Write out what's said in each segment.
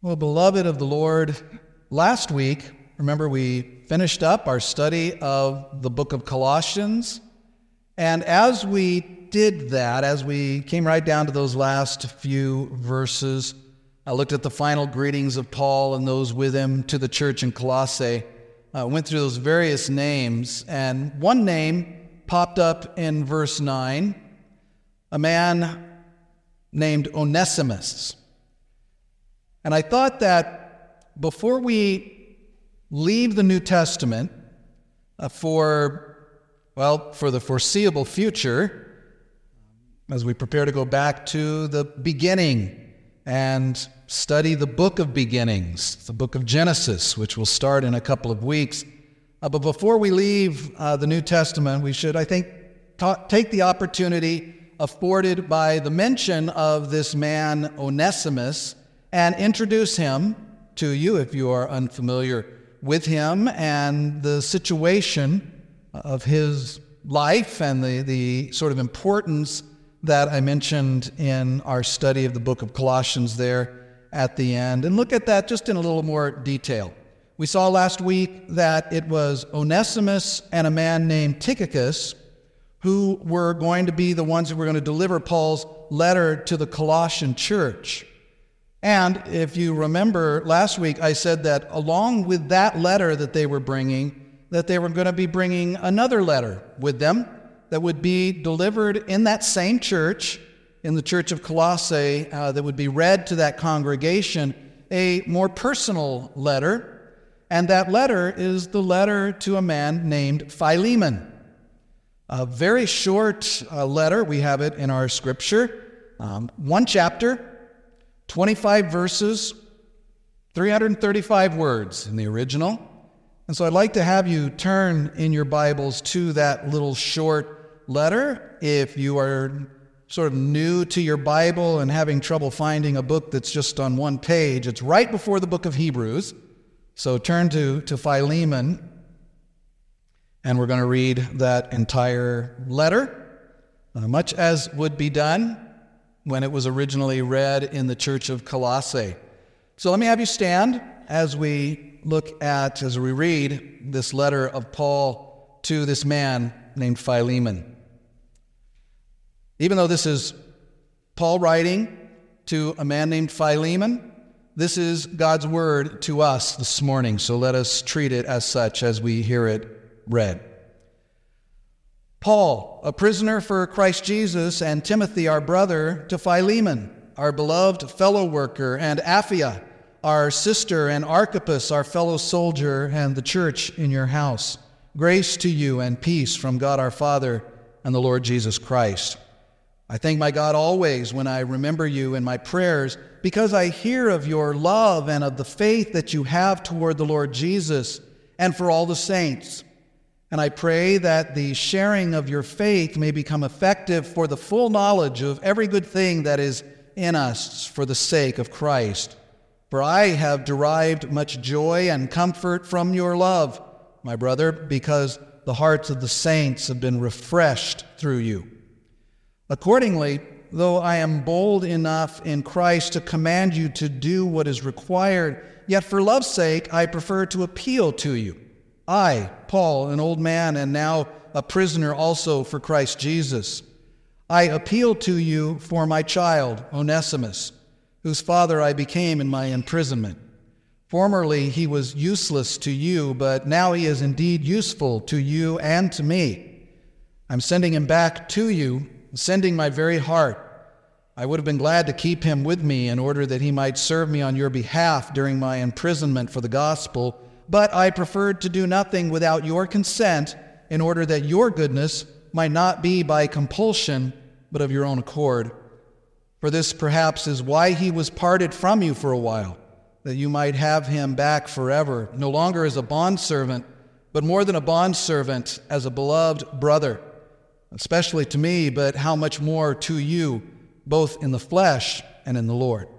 Well, beloved of the Lord, last week, remember we finished up our study of the book of Colossians. And as we did that, as we came right down to those last few verses, I looked at the final greetings of Paul and those with him to the church in Colossae. Went through those various names, and one name popped up in verse 9, a man named Onesimus. And I thought that before we leave the New Testament for the foreseeable future, as we prepare to go back to the beginning and study the book of beginnings, the book of Genesis, which will start in a couple of weeks. But before we leave the New Testament, we should, I think, take the opportunity afforded by the mention of this man Onesimus and introduce him to you if you are unfamiliar with him and the situation of his life and the sort of importance that I mentioned in our study of the book of Colossians there at the end, and look at that just in a little more detail. We saw last week that it was Onesimus and a man named Tychicus who were going to be the ones who were going to deliver Paul's letter to the Colossian church. And if you remember last week, I said that along with that letter that they were bringing, that they were going to be bringing another letter with them that would be delivered in that same church, in the church of Colossae, that would be read to that congregation, a more personal letter. And that letter is the letter to a man named Philemon. A very short letter. We have it in our scripture. One chapter, 25 verses, 335 words in the original. And so I'd like to have you turn in your Bibles to that little short letter. If you are sort of new to your Bible and having trouble finding a book that's just on one page, it's right before the book of Hebrews. So turn to Philemon, and we're going to read that entire letter, much as would be done when it was originally read in the church of Colossae. So let me have you stand as we read this letter of Paul to this man named Philemon. Even though this is Paul writing to a man named Philemon, this is God's word to us this morning, so let us treat it as such as we hear it read. Paul, a prisoner for Christ Jesus, and Timothy, our brother, to Philemon, our beloved fellow worker, and Apphia, our sister, and Archippus, our fellow soldier, and the church in your house. Grace to you and peace from God our Father and the Lord Jesus Christ. I thank my God always when I remember you in my prayers, because I hear of your love and of the faith that you have toward the Lord Jesus and for all the saints. And I pray that the sharing of your faith may become effective for the full knowledge of every good thing that is in us for the sake of Christ. For I have derived much joy and comfort from your love, my brother, because the hearts of the saints have been refreshed through you. Accordingly, though I am bold enough in Christ to command you to do what is required, yet for love's sake I prefer to appeal to you. I, Paul, an old man and now a prisoner also for Christ Jesus, I appeal to you for my child, Onesimus, whose father I became in my imprisonment. Formerly he was useless to you, but now he is indeed useful to you and to me. I'm sending him back to you, sending my very heart. I would have been glad to keep him with me in order that he might serve me on your behalf during my imprisonment for the gospel, but I preferred to do nothing without your consent in order that your goodness might not be by compulsion, but of your own accord. For this perhaps is why he was parted from you for a while, that you might have him back forever, no longer as a bondservant, but more than a bondservant, as a beloved brother, especially to me, but how much more to you, both in the flesh and in the Lord.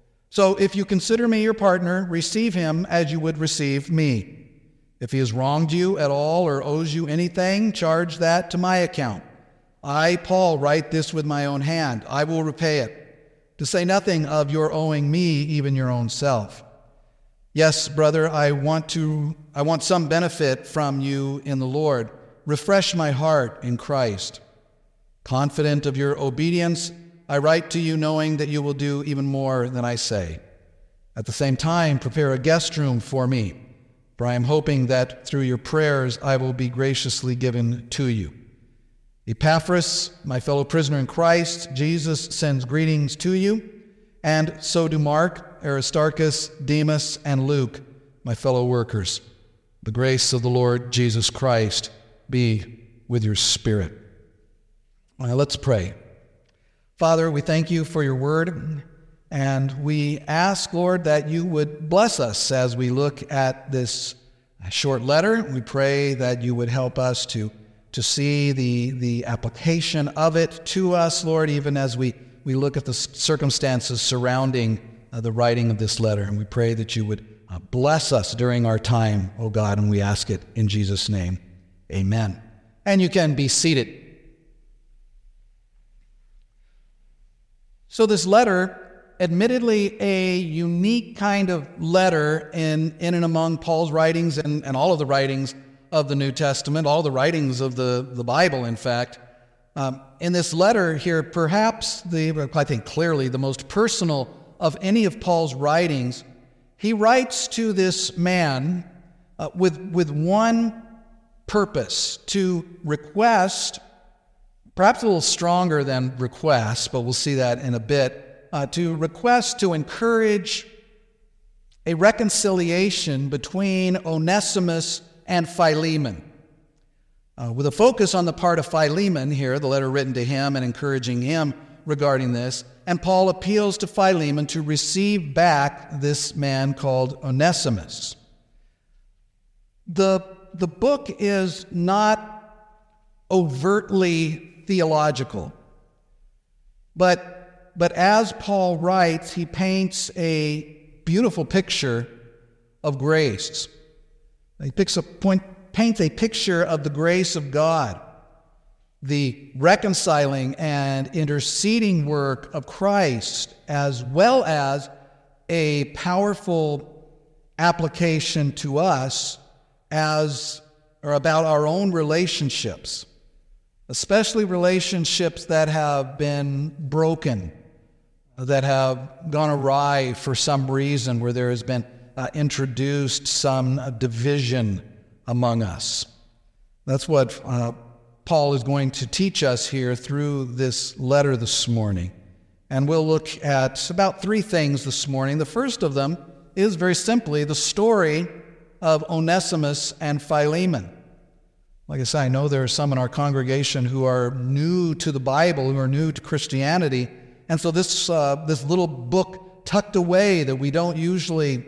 So if you consider me your partner, receive him as you would receive me. If he has wronged you at all or owes you anything, charge that to my account. I, Paul, write this with my own hand. I will repay it. to say nothing of your owing me even your own self. Yes, brother, I want some benefit from you in the Lord. Refresh my heart in Christ. Confident of your obedience, I write to you knowing that you will do even more than I say. At the same time, prepare a guest room for me, for I am hoping that through your prayers I will be graciously given to you. Epaphras, my fellow prisoner in Christ, Jesus sends greetings to you, and so do Mark, Aristarchus, Demas, and Luke, my fellow workers. The grace of the Lord Jesus Christ be with your spirit. Now let's pray. Father, we thank you for your word, and we ask, Lord, that you would bless us as we look at this short letter. We pray that you would help us to see the application of it to us, Lord, even as we look at the circumstances surrounding the writing of this letter. And we pray that you would bless us during our time, O God, and we ask it in Jesus' name. Amen. And you can be seated. So this letter, admittedly a unique kind of letter in and among Paul's writings and all of the writings of the New Testament, all the writings of the Bible, in fact. In this letter here, perhaps I think clearly the most personal of any of Paul's writings, he writes to this man with one purpose: to request, perhaps a little stronger than request, but we'll see that in a bit, to request, to encourage a reconciliation between Onesimus and Philemon. With a focus on the part of Philemon here, the letter written to him and encouraging him regarding this, and Paul appeals to Philemon to receive back this man called Onesimus. The book is not overtly theological, but as Paul writes, he paints a beautiful picture of grace. He paints a picture of the grace of God, the reconciling and interceding work of Christ, as well as a powerful application to us about our own relationships, especially relationships that have been broken, that have gone awry for some reason, where there has been introduced some division among us. That's what Paul is going to teach us here through this letter this morning. And we'll look at about three things this morning. The first of them is very simply the story of Onesimus and Philemon. Like I say, I know there are some in our congregation who are new to the Bible, who are new to Christianity, and so this little book tucked away that we don't usually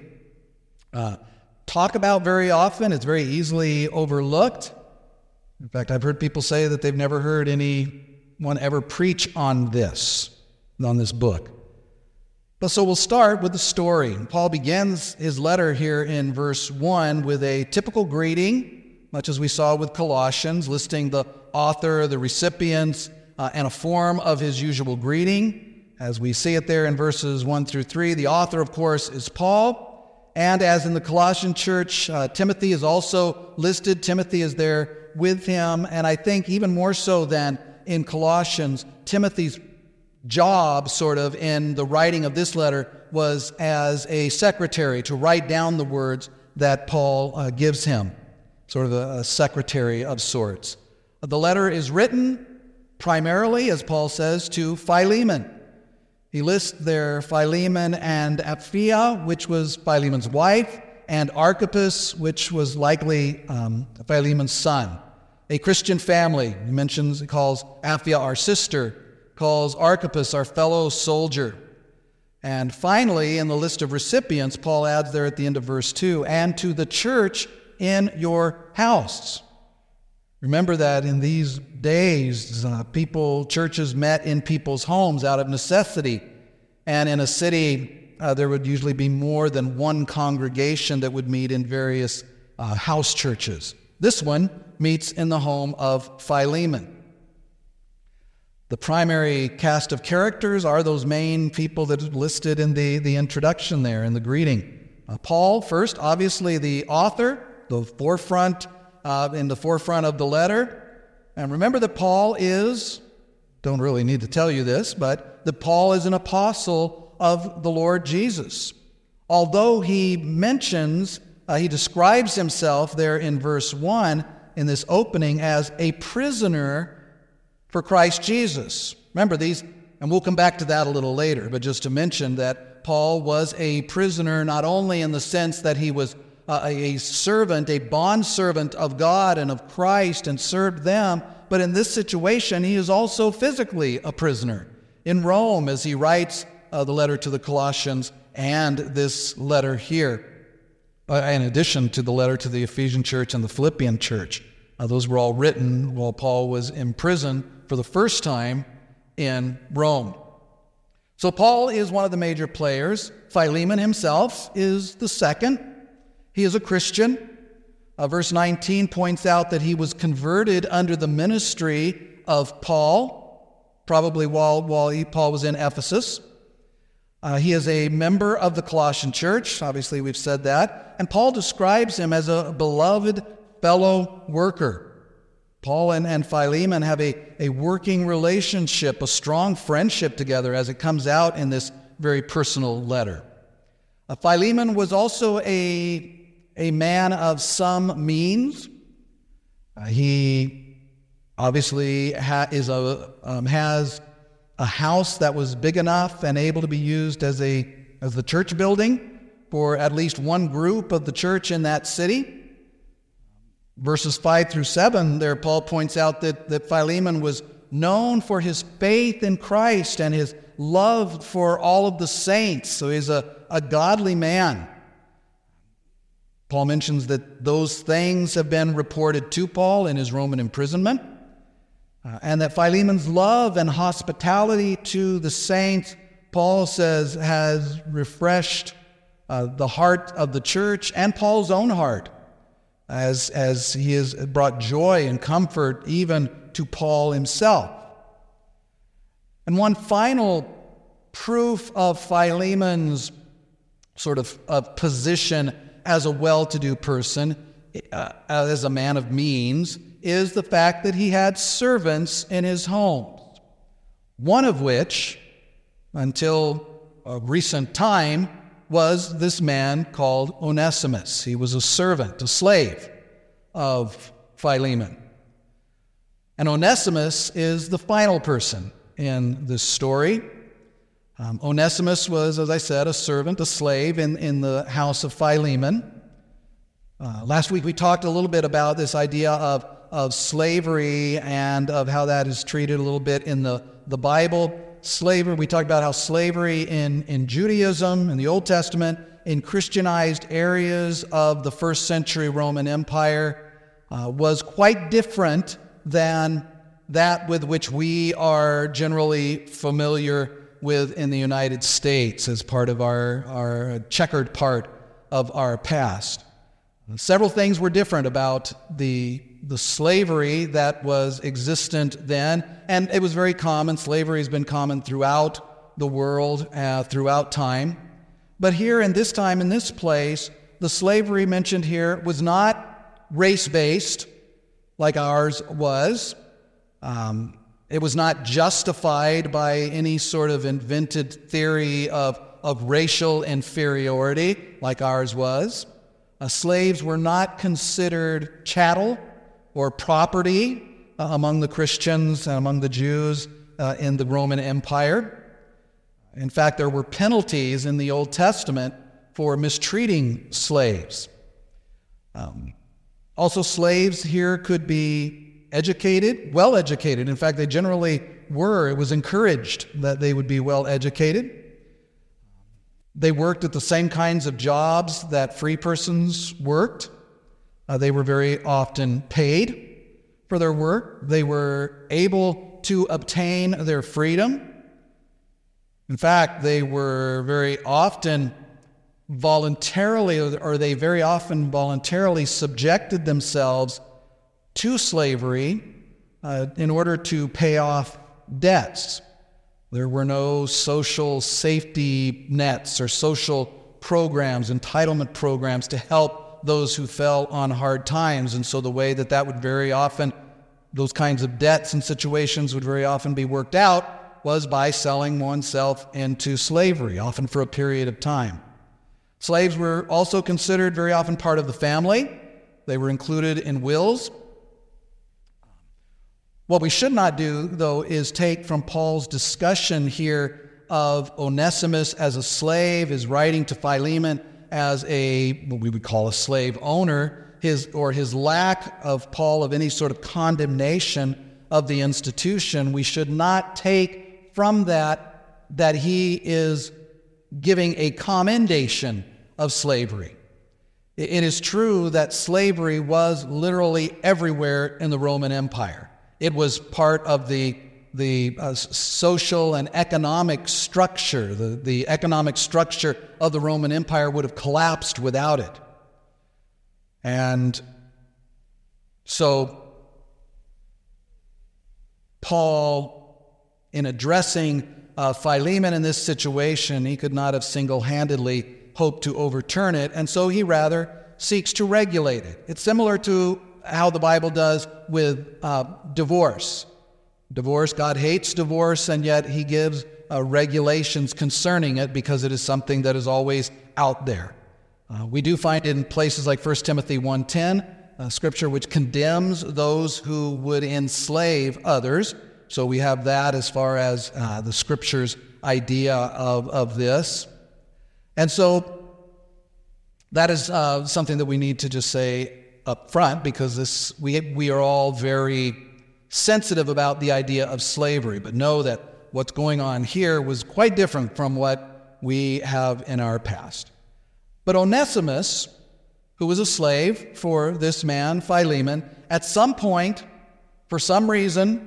talk about very often, it's very easily overlooked. In fact, I've heard people say that they've never heard anyone ever preach on this book. But so we'll start with the story. Paul begins his letter here in verse 1 with a typical greeting, much as we saw with Colossians, listing the author, the recipients, and a form of his usual greeting. As we see it there in verses 1 through 3, the author, of course, is Paul. And as in the Colossian church, Timothy is also listed. Timothy is there with him. And I think even more so than in Colossians, Timothy's job sort of in the writing of this letter was as a secretary to write down the words that Paul gives him, sort of a secretary of sorts. The letter is written primarily, as Paul says, to Philemon. He lists there Philemon and Apphia, which was Philemon's wife, and Archippus, which was likely Philemon's son. A Christian family. He calls Apphia our sister, calls Archippus our fellow soldier. And finally, in the list of recipients, Paul adds there at the end of verse 2, and to the church in your house. Remember that in these days, churches met in people's homes out of necessity. And in a city, there would usually be more than one congregation that would meet in various house churches. This one meets in the home of Philemon. The primary cast of characters are those main people that are listed in the introduction there, in the greeting. Paul, first, obviously the author, the forefront, in the forefront of the letter. And remember that Paul is, don't really need to tell you this, but that Paul is an apostle of the Lord Jesus. Although he mentions, he describes himself there in verse 1 in this opening as a prisoner for Christ Jesus. Remember these, and we'll come back to that a little later, but just to mention that Paul was a prisoner not only in the sense that he was a servant, a bondservant of God and of Christ and served them, but in this situation he is also physically a prisoner in Rome as he writes the letter to the Colossians and this letter here, in addition to the letter to the Ephesian church and the Philippian church. Those were all written while Paul was in prison for the first time in Rome. So Paul is one of the major players. Philemon himself is the second. He is a Christian. Verse 19 points out that he was converted under the ministry of Paul, probably while Paul was in Ephesus. He is a member of the Colossian church. Obviously, we've said that. And Paul describes him as a beloved fellow worker. Paul and Philemon have a working relationship, a strong friendship together as it comes out in this very personal letter. Philemon was also a man of some means. He obviously has a house that was big enough and able to be used as the church building for at least one group of the church in that city. Verses 5 through 7 there, Paul points out that Philemon was known for his faith in Christ and his love for all of the saints. So he's a godly man. Paul mentions that those things have been reported to Paul in his Roman imprisonment, and that Philemon's love and hospitality to the saints, Paul says, has refreshed the heart of the church and Paul's own heart, as he has brought joy and comfort even to Paul himself. And one final proof of Philemon's sort of position as a well-to-do person, as a man of means, is the fact that he had servants in his homes, one of which, until a recent time, was this man called Onesimus. He was a servant, a slave of Philemon. And Onesimus is the final person in this story. Onesimus was, as I said, a servant, a slave in the house of Philemon. Last week we talked a little bit about this idea of slavery and of how that is treated a little bit in the Bible. Slavery, we talked about how slavery in Judaism, in the Old Testament, in Christianized areas of the first century Roman Empire was quite different than that with which we are generally familiar with in the United States as part of our checkered part of our past. Several things were different about the slavery that was existent then, and it was very common. Slavery has been common throughout the world, throughout time. But here in this time, in this place, the slavery mentioned here was not race-based like ours was. It was not justified by any sort of invented theory of racial inferiority like ours was. Slaves were not considered chattel or property among the Christians and among the Jews in the Roman Empire. In fact, there were penalties in the Old Testament for mistreating slaves. Also, slaves here could be educated, well educated. In fact, they generally were. It was encouraged that they would be well educated. They worked at the same kinds of jobs that free persons worked. They were very often paid for their work. They were able to obtain their freedom. In fact, they were very often voluntarily subjected themselves to slavery in order to pay off debts. There were no social safety nets or social programs, entitlement programs to help those who fell on hard times. And so the way that would very often, those kinds of debts and situations would very often be worked out was by selling oneself into slavery, often for a period of time. Slaves were also considered very often part of the family. They were included in wills. What we should not do, though, is take from Paul's discussion here of Onesimus as a slave, his writing to Philemon as what we would call a slave owner, his lack of Paul of any sort of condemnation of the institution. We should not take from that he is giving a commendation of slavery. It is true that slavery was literally everywhere in the Roman Empire. It was part of the social and economic structure. The economic structure of the Roman Empire would have collapsed without it. And so Paul, in addressing Philemon in this situation, he could not have single-handedly hoped to overturn it, and so he rather seeks to regulate it. It's similar to how the Bible does with divorce. Divorce, God hates divorce, and yet he gives regulations concerning it because it is something that is always out there. We do find in places like 1 Timothy 1:10, scripture which condemns those who would enslave others. So we have that as far as the scripture's idea of this. And so that is something that we need to just say up front, because we are all very sensitive about the idea of slavery, but know that what's going on here was quite different from what we have in our past. But Onesimus, who was a slave for this man, Philemon, at some point, for some reason,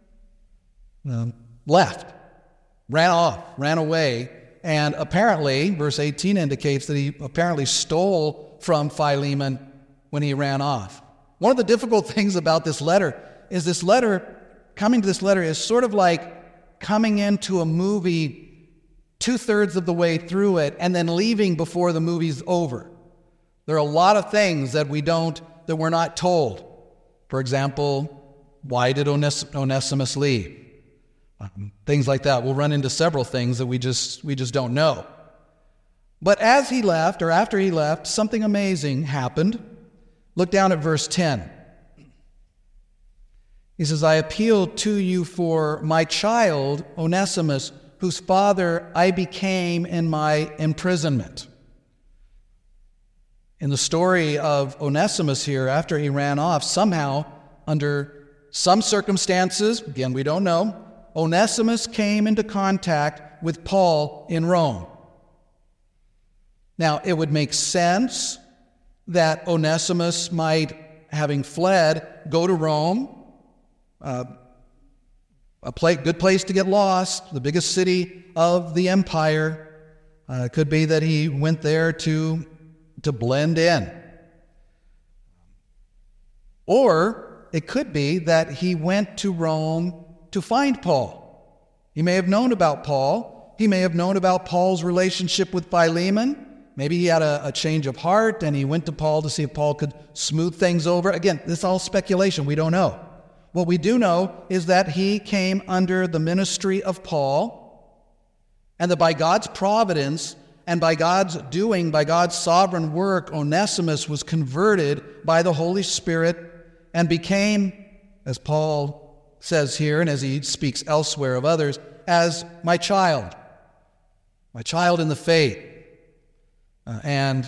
left, ran away, and apparently, verse 18 indicates that he apparently stole from Philemon when he ran off. One of the difficult things about this letter is coming to this letter is sort of like coming into a movie 2/3 of the way through it and then leaving before the movie's over. There are a lot of things that we're not told. For example, why did Onesimus leave? Things like that. We'll run into several things that we just don't know. But as he left, or after he left, something amazing happened. Look down at verse 10. He says, I appeal to you for my child, Onesimus, whose father I became in my imprisonment. In the story of Onesimus here, after he ran off, somehow, under some circumstances, again, we don't know, Onesimus came into contact with Paul in Rome. Now, it would make sense that Onesimus might, having fled, go to Rome, a good place to get lost, the biggest city of the empire. It could be that he went there to blend in. Or it could be that he went to Rome to find Paul. He may have known about Paul. He may have known about Paul's relationship with Philemon. Maybe he had a change of heart and he went to Paul to see if Paul could smooth things over. Again, this is all speculation. We don't know. What we do know is that he came under the ministry of Paul, and that by God's providence and by God's doing, by God's sovereign work, Onesimus was converted by the Holy Spirit and became, as Paul says here and as he speaks elsewhere of others, as my child in the faith. And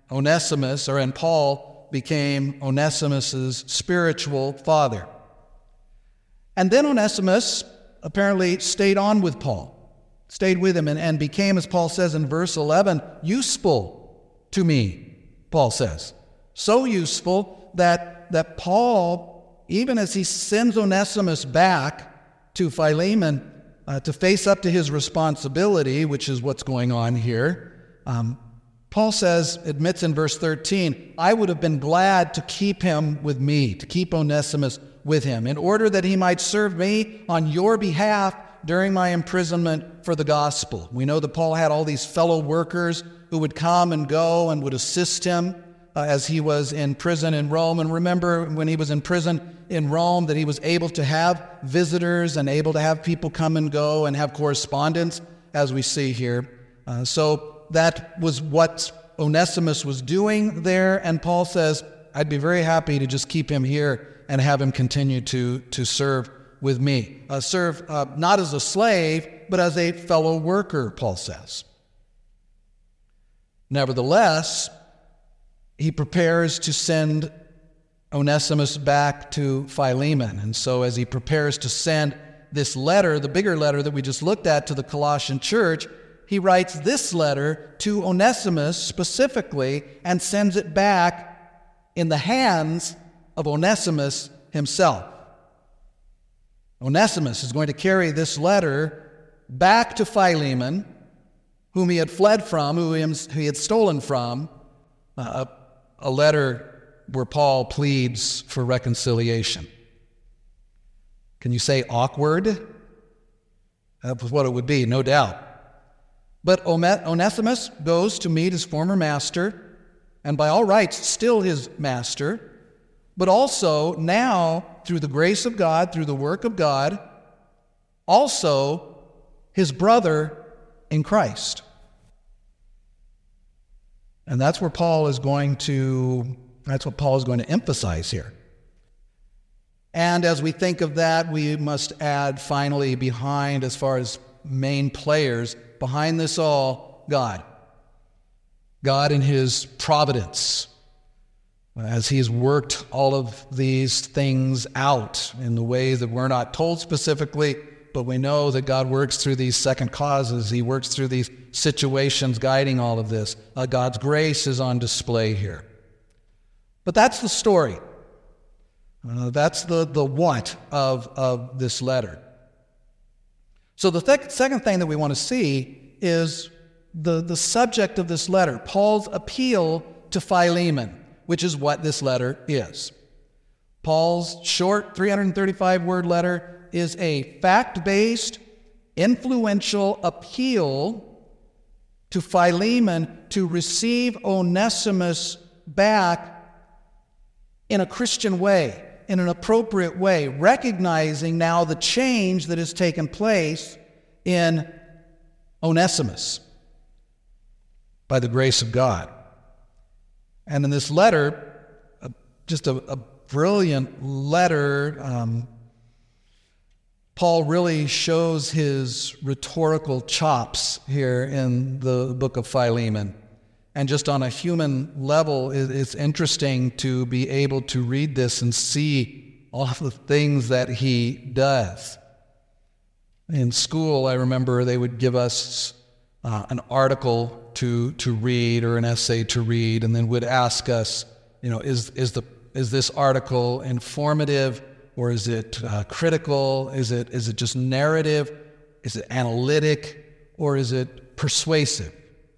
Paul became Onesimus's spiritual father. And then Onesimus apparently stayed on with Paul, stayed with him, and became, as Paul says in verse 11, useful to me, Paul says. So useful that Paul, even as he sends Onesimus back to Philemon to face up to his responsibility, which is what's going on here, Paul admits in verse 13, I would have been glad to keep him with me, to keep Onesimus with him, in order that he might serve me on your behalf during my imprisonment for the gospel. We know that Paul had all these fellow workers who would come and go and would assist him as he was in prison in Rome. And remember, when he was in prison in Rome, that he was able to have visitors and able to have people come and go and have correspondence, as we see here. So that was what Onesimus was doing there, and Paul says, I'd be very happy to just keep him here and have him continue to serve with me. Serve not as a slave, but as a fellow worker, Paul says. Nevertheless, he prepares to send Onesimus back to Philemon. And so as he prepares to send this letter, the bigger letter that we just looked at to the Colossian church, he writes this letter to Onesimus specifically and sends it back in the hands of Onesimus himself. Onesimus is going to carry this letter back to Philemon, whom he had fled from, who he had stolen from, a letter where Paul pleads for reconciliation. Can you say awkward? That was what it would be, no doubt. But Onesimus goes to meet his former master, and by all rights, still his master, but also now, through the grace of God, through the work of God, also his brother in Christ. And that's what Paul is going to emphasize here. And as we think of that, we must add finally behind, as far as main players, behind this all, God. God in his providence, as he's worked all of these things out in the ways that we're not told specifically, but we know that God works through these second causes. He works through these situations guiding all of this. God's grace is on display here. But that's the story. That's the what of this letter. So the second thing that we want to see is the subject of this letter, Paul's appeal to Philemon, which is what this letter is. Paul's short 335-word letter is a fact-based, influential appeal to Philemon to receive Onesimus back in a Christian way, in an appropriate way, recognizing now the change that has taken place in Onesimus by the grace of God. And in this letter, just a brilliant letter, Paul really shows his rhetorical chops here in the book of Philemon. And just on a human level, it's interesting to be able to read this and see all of the things that he does. In school, I remember they would give us an article to read or an essay to read, and then would ask us, is this article informative, or is it critical? Is it just narrative? Is it analytic, or is it persuasive?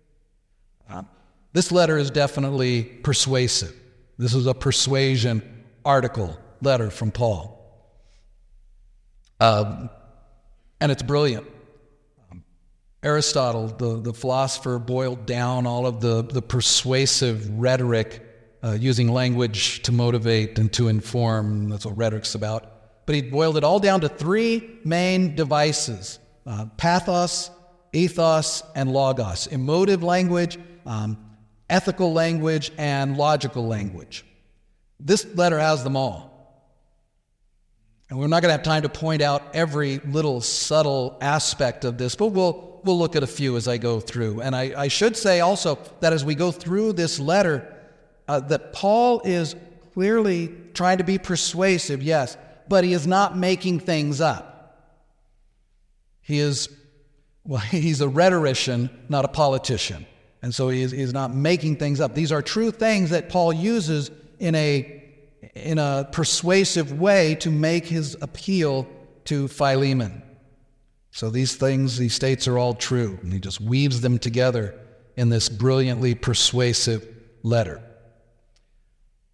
This letter is definitely persuasive. This is a persuasion letter from Paul. And it's brilliant. Aristotle, the philosopher, boiled down all of the persuasive rhetoric using language to motivate and to inform. That's what rhetoric's about. But he boiled it all down to three main devices: pathos, ethos, and logos. Emotive language, ethical language, and logical language. This letter has them all. And we're not going to have time to point out every little subtle aspect of this, but we'll look at a few as I go through. And I should say also that as we go through this letter, that Paul is clearly trying to be persuasive, yes, but he is not making things up. He's a rhetorician, not a politician. And so he's not making things up. These are true things that Paul uses in a persuasive way to make his appeal to Philemon. So these things he states are all true, and he just weaves them together in this brilliantly persuasive letter.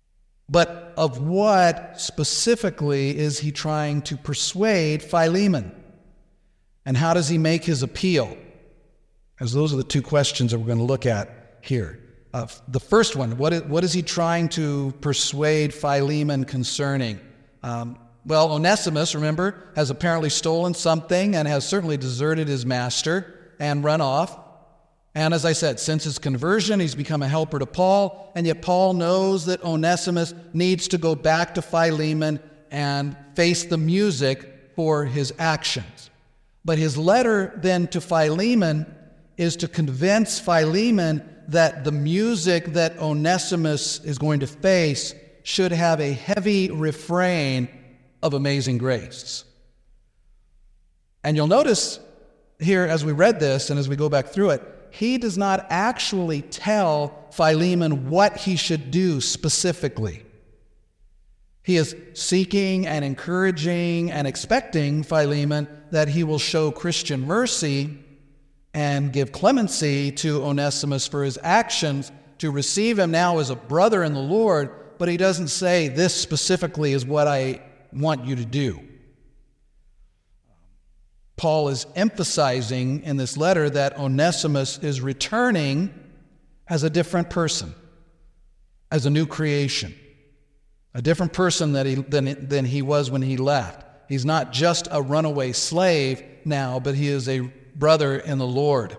But of what specifically is he trying to persuade Philemon? And how does he make his appeal? As those are the two questions that we're going to look at here. The first one, what is he trying to persuade Philemon concerning? Well, Onesimus, remember, has apparently stolen something and has certainly deserted his master and run off. And as I said, since his conversion, he's become a helper to Paul, and yet Paul knows that Onesimus needs to go back to Philemon and face the music for his actions. But his letter then to Philemon is to convince Philemon that the music that Onesimus is going to face should have a heavy refrain of amazing grace. And you'll notice here as we read this and as we go back through it, he does not actually tell Philemon what he should do specifically. He is seeking and encouraging and expecting Philemon that he will show Christian mercy and give clemency to Onesimus for his actions, to receive him now as a brother in the Lord, but he doesn't say, this specifically is what I want you to do. Paul is emphasizing in this letter that Onesimus is returning as a different person, as a new creation, a different person than he was when he left. He's not just a runaway slave now, but he is a brother in the Lord.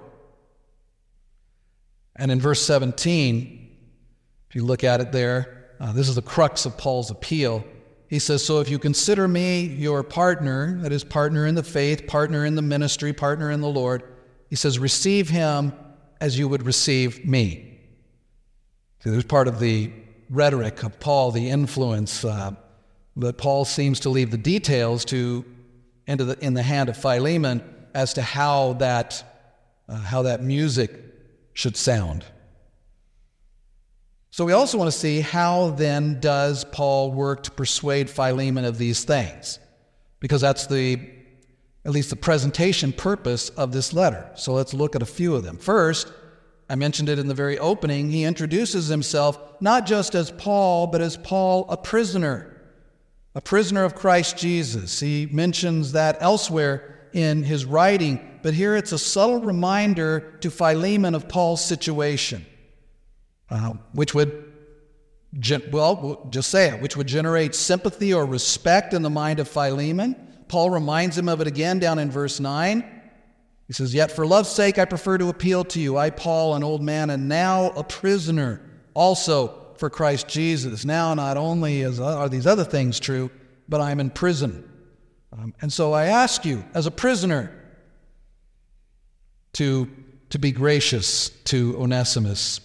And in verse 17, if you look at it there, this is the crux of Paul's appeal. He says, so if you consider me your partner, that is, partner in the faith, partner in the ministry, partner in the Lord, he says, receive him as you would receive me. See, there's part of the rhetoric of Paul, the influence that Paul seems to leave the details in the hand of Philemon as to how that music should sound. So we also want to see how then does Paul work to persuade Philemon of these things, because that's at least the presentation purpose of this letter. So let's look at a few of them. First, I mentioned it in the very opening, he introduces himself not just as Paul, but as Paul, a prisoner of Christ Jesus. He mentions that elsewhere in his writing, but here it's a subtle reminder to Philemon of Paul's situation, which would generate sympathy or respect in the mind of Philemon. Paul reminds him of it again down in verse 9. He says, yet for love's sake I prefer to appeal to you, I, Paul, an old man, and now a prisoner, also for Christ Jesus. Now not only are these other things true, but I'm in prison. And so I ask you, as a prisoner, to be gracious to Onesimus.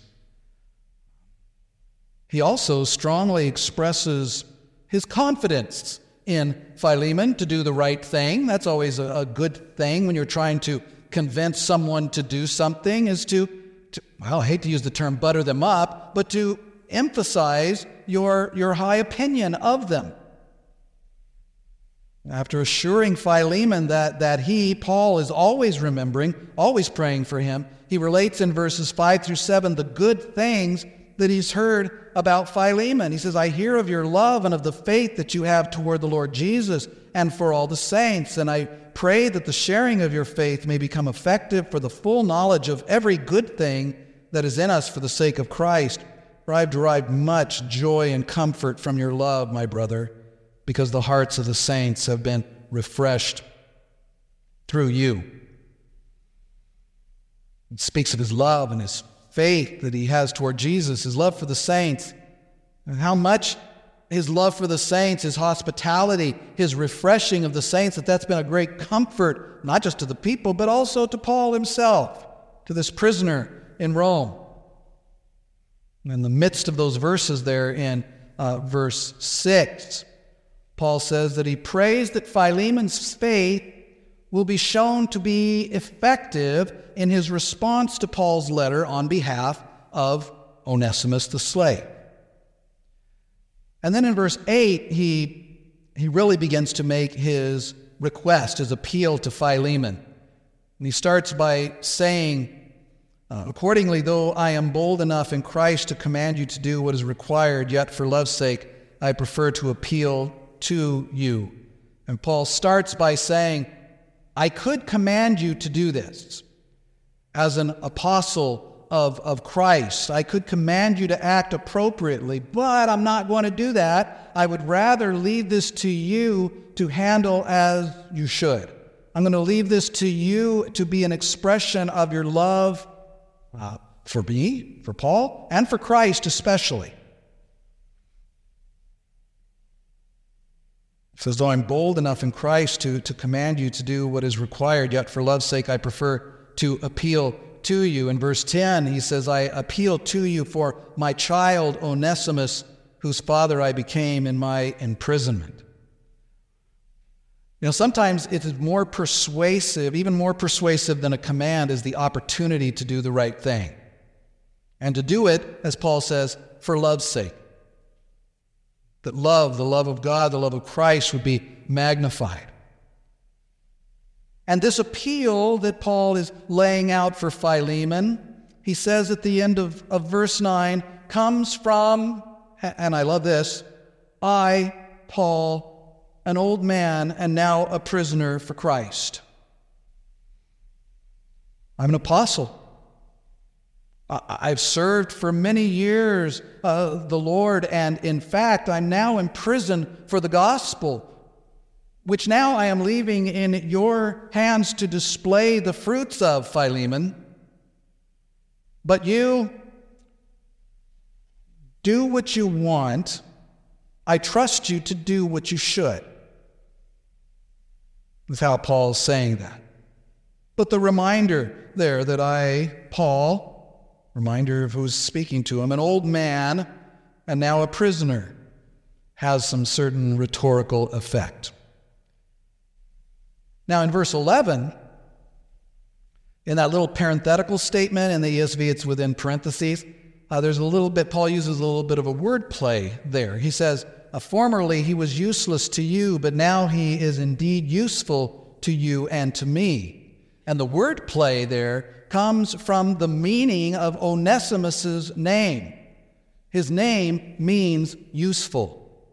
He also strongly expresses his confidence in Philemon to do the right thing. That's always a good thing when you're trying to convince someone to do something, is to I hate to use the term butter them up, but to emphasize your high opinion of them. After assuring Philemon that he, Paul, is always remembering, always praying for him, he relates in verses 5 through 7 the good things that he's heard about Philemon. He says, I hear of your love and of the faith that you have toward the Lord Jesus and for all the saints, and I pray that the sharing of your faith may become effective for the full knowledge of every good thing that is in us for the sake of Christ. For I've derived much joy and comfort from your love, my brother, because the hearts of the saints have been refreshed through you. It speaks of his love and his faith that he has toward Jesus, his love for the saints, and how much his love for the saints, his hospitality, his refreshing of the saints, that's been a great comfort, not just to the people, but also to Paul himself, to this prisoner in Rome. In the midst of those verses there in verse 6, Paul says that he prays that Philemon's faith will be shown to be effective in his response to Paul's letter on behalf of Onesimus the slave. And then in verse 8, he really begins to make his request, his appeal to Philemon. And he starts by saying, accordingly, though I am bold enough in Christ to command you to do what is required, yet for love's sake I prefer to appeal to you. And Paul starts by saying, I could command you to do this. As an apostle of Christ, I could command you to act appropriately, but I'm not going to do that. I would rather leave this to you to handle as you should. I'm going to leave this to you to be an expression of your love for me, for Paul, and for Christ especially. It says, though I'm bold enough in Christ to command you to do what is required, yet for love's sake I prefer to appeal to you. In verse 10, he says, I appeal to you for my child Onesimus, whose father I became in my imprisonment. You know, sometimes it is more persuasive, even more persuasive than a command, is the opportunity to do the right thing. And to do it, as Paul says, for love's sake. That love, the love of God, the love of Christ would be magnified. And this appeal that Paul is laying out for Philemon, he says at the end of verse 9, comes from, and I love this, I, Paul, an old man and now a prisoner for Christ. I'm an apostle. I've served for many years the Lord, and in fact, I'm now in prison for the gospel, which now I am leaving in your hands to display the fruits of, Philemon. But you do what you want. I trust you to do what you should. That's how Paul's saying that. But the reminder there that I, Paul, reminder of who's speaking to him, an old man and now a prisoner, has some certain rhetorical effect. Now in verse 11, in that little parenthetical statement, in the ESV it's within parentheses, there's a little bit, Paul uses a little bit of a word play there. He says, formerly he was useless to you, but now he is indeed useful to you and to me. And the word play there comes from the meaning of Onesimus's name. His name means useful.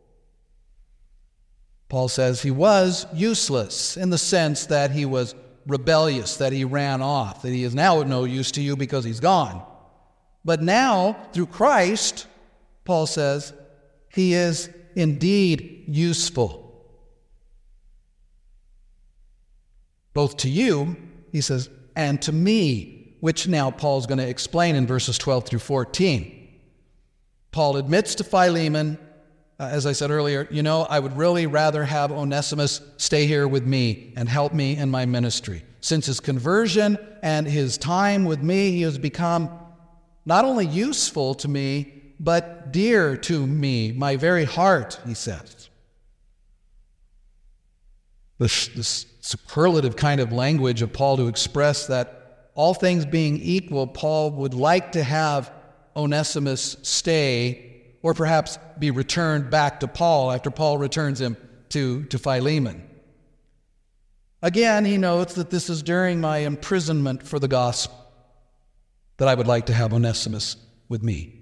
Paul says he was useless in the sense that he was rebellious, that he ran off, that he is now of no use to you because he's gone. But now, through Christ, Paul says, he is indeed useful. Both to you, he says, and to me, which now Paul's going to explain in verses 12 through 14. Paul admits to Philemon, as I said earlier, I would really rather have Onesimus stay here with me and help me in my ministry. Since his conversion and his time with me, he has become not only useful to me, but dear to me, my very heart, he says. This superlative kind of language of Paul to express that all things being equal, Paul would like to have Onesimus stay or perhaps be returned back to Paul after Paul returns him to Philemon. Again, he notes that this is during my imprisonment for the gospel that I would like to have Onesimus with me.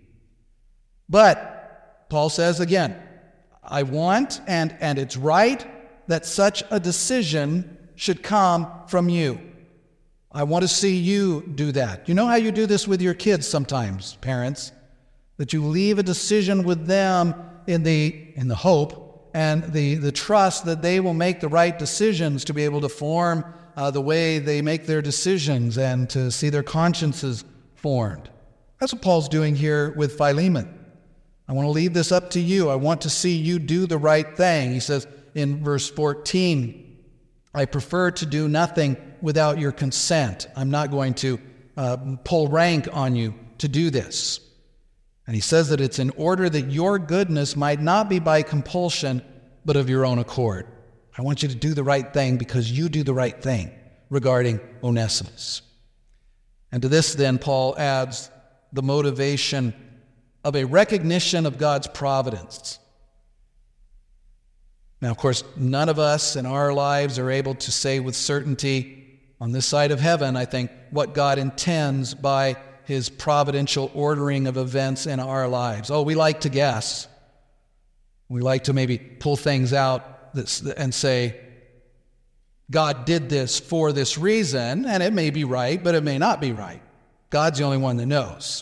But, Paul says again, I want, and it's right, that such a decision should come from you. I want to see you do that. You know how you do this with your kids sometimes, parents? That you leave a decision with them in the hope and the trust that they will make the right decisions to be able to form the way they make their decisions and to see their consciences formed. That's what Paul's doing here with Philemon. I want to leave this up to you. I want to see you do the right thing. He says in verse 14, I prefer to do nothing without your consent. I'm not going to pull rank on you to do this. And he says that it's in order that your goodness might not be by compulsion, but of your own accord. I want you to do the right thing because you do the right thing regarding Onesimus. And to this then, Paul adds the motivation of a recognition of God's providence. Now, of course, none of us in our lives are able to say with certainty on this side of heaven, I think, what God intends by his providential ordering of events in our lives. Oh, we like to guess. We like to maybe pull things out and say, God did this for this reason, and it may be right, but it may not be right. God's the only one that knows.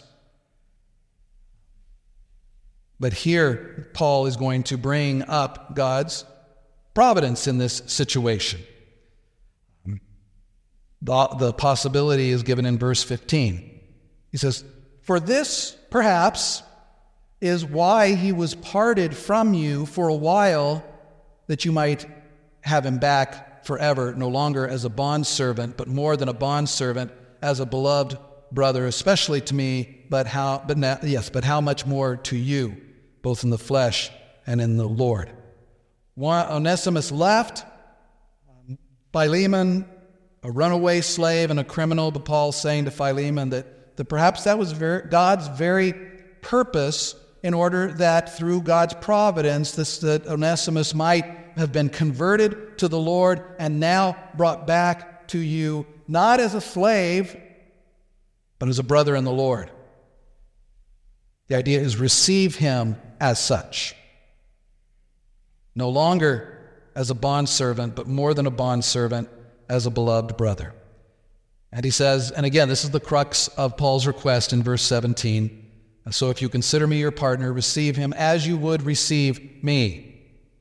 But here, Paul is going to bring up God's providence in this situation. The possibility is given in verse 15. He says, "For this, perhaps, is why he was parted from you for a while, that you might have him back forever, no longer as a bondservant, but more than a bondservant, as a beloved brother, especially to me, but how much more to you, both in the flesh and in the Lord." Onesimus left. Philemon, a runaway slave and a criminal, but Paul's saying to Philemon that perhaps that was God's very purpose, in order that through God's providence, that Onesimus might have been converted to the Lord and now brought back to you, not as a slave, but as a brother in the Lord. The idea is receive him as such. No longer as a bondservant, but more than a bondservant, as a beloved brother. And he says, and again, this is the crux of Paul's request in verse 17, "So if you consider me your partner, receive him as you would receive me."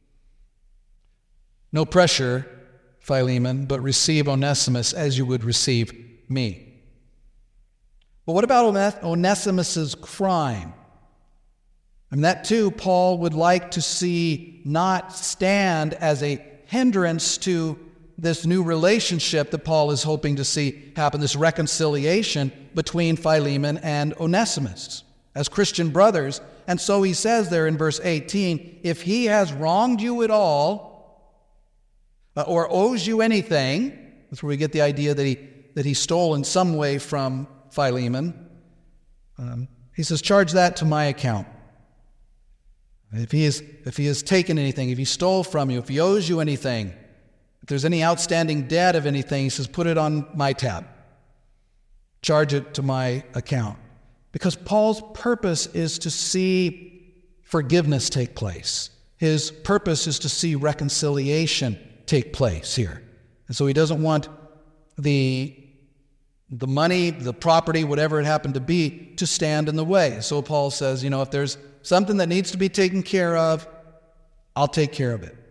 No pressure, Philemon, but receive Onesimus as you would receive me. But what about Onesimus's crime? And that too, Paul would like to see not stand as a hindrance to this new relationship that Paul is hoping to see happen, this reconciliation between Philemon and Onesimus as Christian brothers. And so he says there in verse 18, if he has wronged you at all, or owes you anything, that's where we get the idea that he stole in some way from Philemon, he says, charge that to my account. If he has taken anything, if he stole from you, if he owes you anything, if there's any outstanding debt of anything, he says, put it on my tab. Charge it to my account. Because Paul's purpose is to see forgiveness take place. His purpose is to see reconciliation take place here. And so he doesn't want the money, the property, whatever it happened to be, to stand in the way. So Paul says, if there's something that needs to be taken care of, I'll take care of it.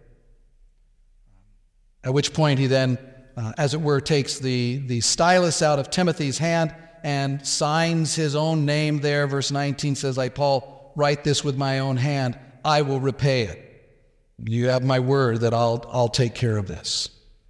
At which point he then, as it were, takes the stylus out of Timothy's hand and signs his own name there. Verse 19 says, Paul, write this with my own hand. I will repay it. You have my word that I'll take care of this.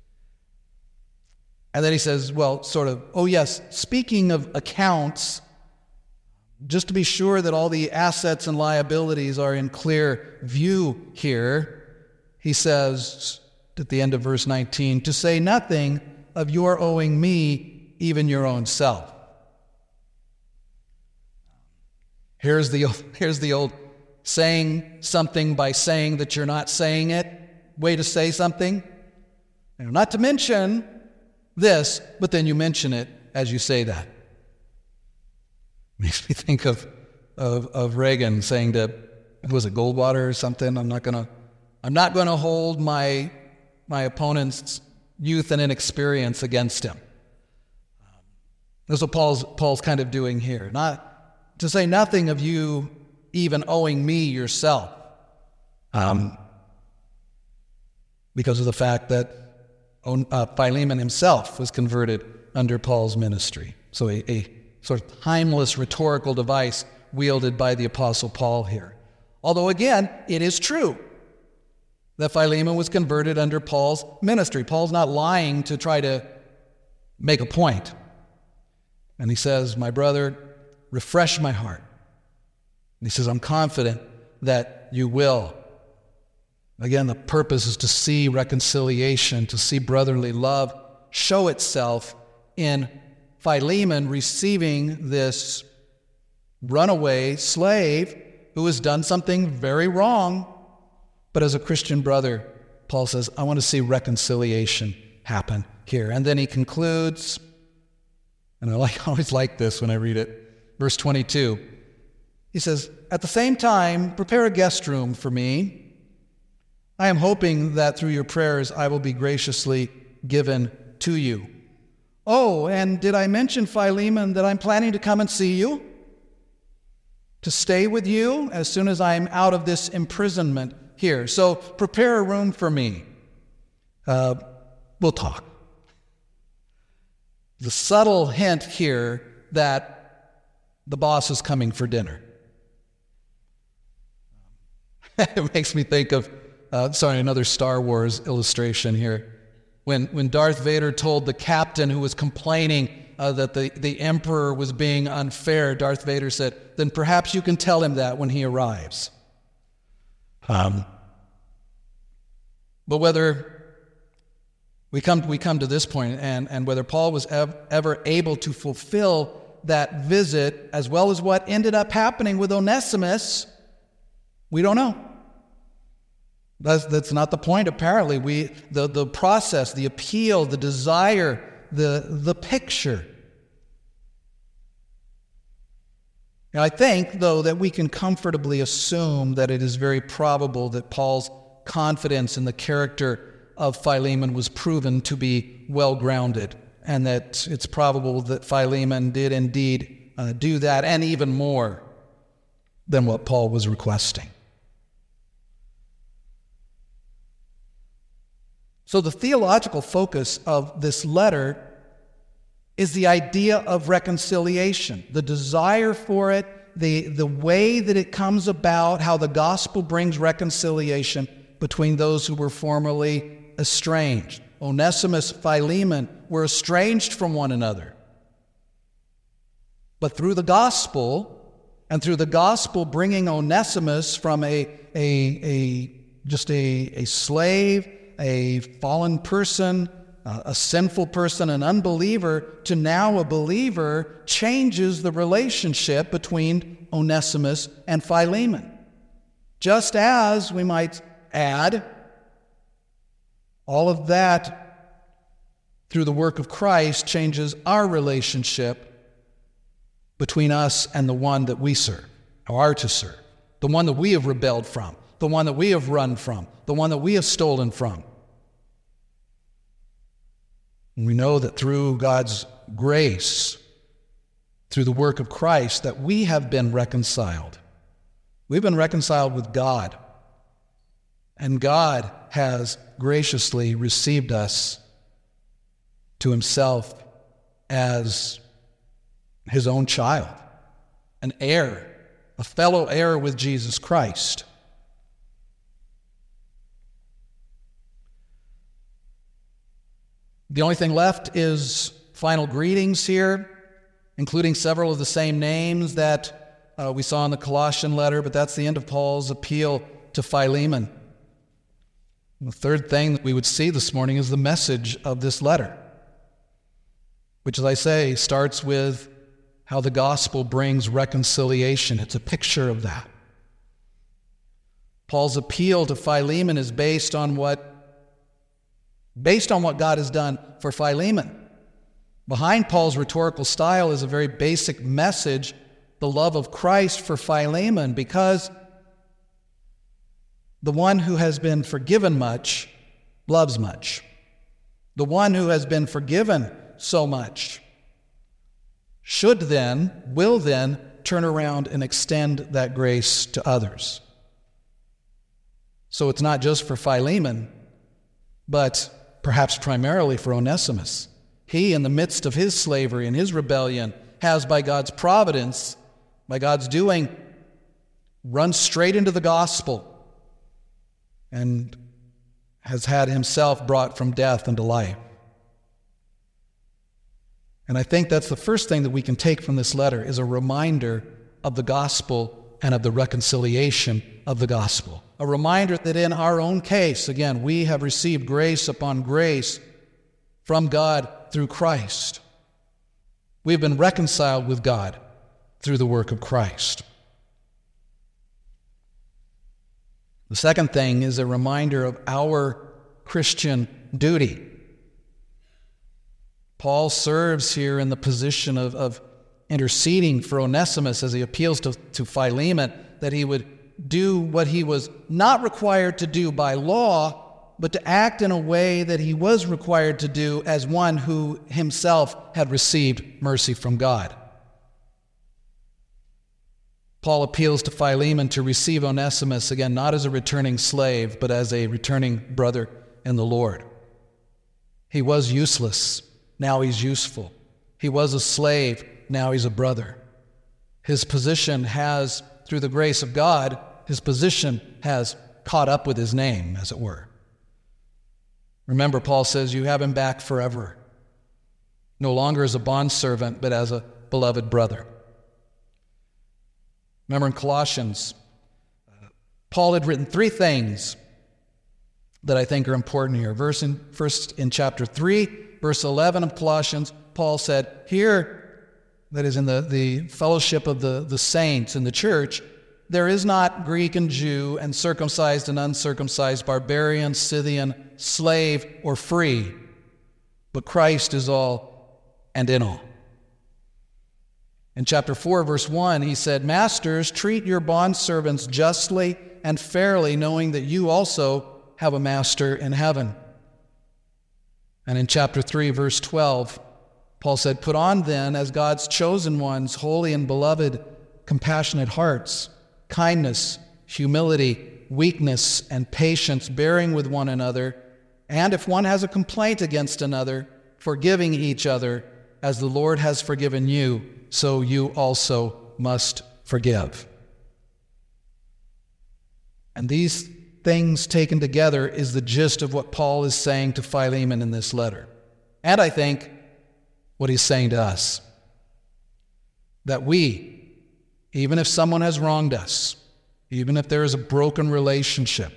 And then he says, speaking of accounts, just to be sure that all the assets and liabilities are in clear view here, he says at the end of verse 19, to say nothing of your owing me even your own self. Here's the old saying something by saying that you're not saying it, way to say something. Not to mention this, but then you mention it as you say that. Makes me think of Reagan saying to, was it Goldwater or something? I'm not gonna hold my opponent's youth and inexperience against him. That's what Paul's kind of doing here. Not to say nothing of you even owing me yourself, because of the fact that Philemon himself was converted under Paul's ministry. So a sort of timeless rhetorical device wielded by the Apostle Paul here. Although again, it is true that Philemon was converted under Paul's ministry. Paul's not lying to try to make a point. And he says, my brother, refresh my heart. And he says, I'm confident that you will. Again, the purpose is to see reconciliation, to see brotherly love show itself in Philemon receiving this runaway slave who has done something very wrong. But as a Christian brother, Paul says, I want to see reconciliation happen here. And then he concludes, and I always like this when I read it, verse 22. He says, at the same time, prepare a guest room for me I am hoping that through your prayers I will be graciously given to you. Oh, and did I mention, Philemon, that I'm planning to come and see you? To stay with you as soon as I'm out of this imprisonment here. So prepare a room for me. We'll talk. The subtle hint here that the boss is coming for dinner. It makes me think of, another Star Wars illustration here. When Darth Vader told the captain who was complaining that the Emperor was being unfair, Darth Vader said, "Then perhaps you can tell him that when he arrives." But whether we come to this point, and whether Paul was ever able to fulfill that visit, as well as what ended up happening with Onesimus, we don't know. That's not the point, apparently. The process, the appeal, the desire, the picture. Now, I think, though, that we can comfortably assume that it is very probable that Paul's confidence in the character of Philemon was proven to be well-grounded, and that it's probable that Philemon did indeed do that, and even more than what Paul was requesting. So the theological focus of this letter is the idea of reconciliation, the desire for it, the way that it comes about, how the gospel brings reconciliation between those who were formerly estranged. Onesimus, Philemon were estranged from one another. But through the gospel, and through the gospel bringing Onesimus from a slave, a fallen person, a sinful person, an unbeliever, to now a believer, changes the relationship between Onesimus and Philemon. Just as, we might add, all of that through the work of Christ changes our relationship between us and the one that we serve, or are to serve, the one that we have rebelled from, the one that we have run from, the one that we have stolen from. And we know that through God's grace, through the work of Christ, that we have been reconciled. We've been reconciled with God. And God has graciously received us to himself as his own child, an heir, a fellow heir with Jesus Christ. The only thing left is final greetings here, including several of the same names that we saw in the Colossian letter, but that's the end of Paul's appeal to Philemon. And the third thing that we would see this morning is the message of this letter, which, as I say, starts with how the gospel brings reconciliation. It's a picture of that. Paul's appeal to Philemon is based on what God has done for Philemon. Behind Paul's rhetorical style is a very basic message, the love of Christ for Philemon, because the one who has been forgiven much loves much. The one who has been forgiven so much will then turn around and extend that grace to others. So it's not just for Philemon, but perhaps primarily for Onesimus. He, in the midst of his slavery and his rebellion, has, by God's providence, by God's doing, run straight into the gospel and has had himself brought from death into life. And I think that's the first thing that we can take from this letter, is a reminder of the gospel and of the reconciliation of the gospel. A reminder that in our own case, again, we have received grace upon grace from God through Christ. We have been reconciled with God through the work of Christ. The second thing is a reminder of our Christian duty. Paul serves here in the position of interceding for Onesimus as he appeals to Philemon that he would do what he was not required to do by law, but to act in a way that he was required to do as one who himself had received mercy from God. Paul appeals to Philemon to receive Onesimus, again, not as a returning slave, but as a returning brother in the Lord. He was useless, now he's useful. He was a slave, now he's a brother. His position has, through the grace of God, his position has caught up with his name, as it were. Remember, Paul says, you have him back forever, no longer as a bondservant, but as a beloved brother. Remember in Colossians, Paul had written 3 things that I think are important here. First, in chapter 3, verse 11 of Colossians, Paul said, here, that is in the fellowship of the saints in the church, there is not Greek and Jew and circumcised and uncircumcised, barbarian, Scythian, slave, or free, but Christ is all and in all. In chapter 4, verse 1, he said, Masters, treat your bondservants justly and fairly, knowing that you also have a master in heaven. And in chapter 3, verse 12, Paul said, Put on then, as God's chosen ones, holy and beloved, compassionate hearts, kindness, humility, weakness, and patience, bearing with one another, and if one has a complaint against another, forgiving each other, as the Lord has forgiven you, so you also must forgive. And these things taken together is the gist of what Paul is saying to Philemon in this letter. And I think what he's saying to us, that we, even if someone has wronged us, even if there is a broken relationship,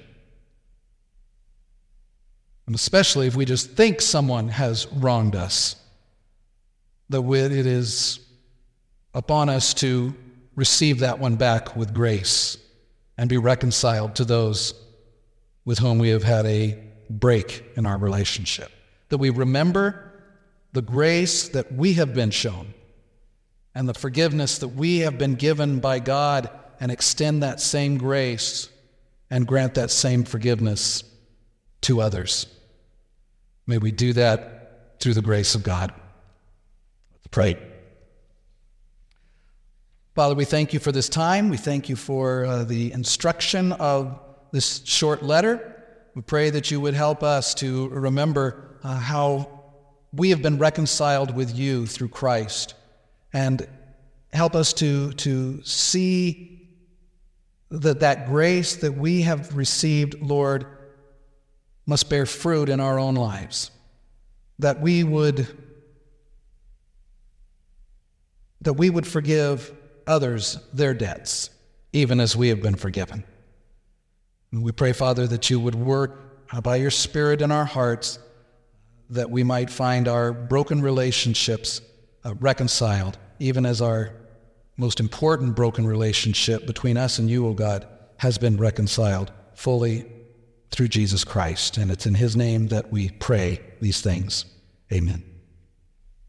and especially if we just think someone has wronged us, that it is upon us to receive that one back with grace and be reconciled to those with whom we have had a break in our relationship. That we remember the grace that we have been shown and the forgiveness that we have been given by God, and extend that same grace and grant that same forgiveness to others. May we do that through the grace of God. Let's pray. Father, we thank you for this time. We thank you for the instruction of this short letter. We pray that you would help us to remember how we have been reconciled with you through Christ, and help us to see that grace that we have received, Lord, must bear fruit in our own lives, that we would forgive others their debts, even as we have been forgiven. And we pray, Father, that you would work by your Spirit in our hearts, that we might find our broken relationships reconciled, even as our most important broken relationship between us and you, O God, has been reconciled fully through Jesus Christ. And it's in his name that we pray these things. Amen.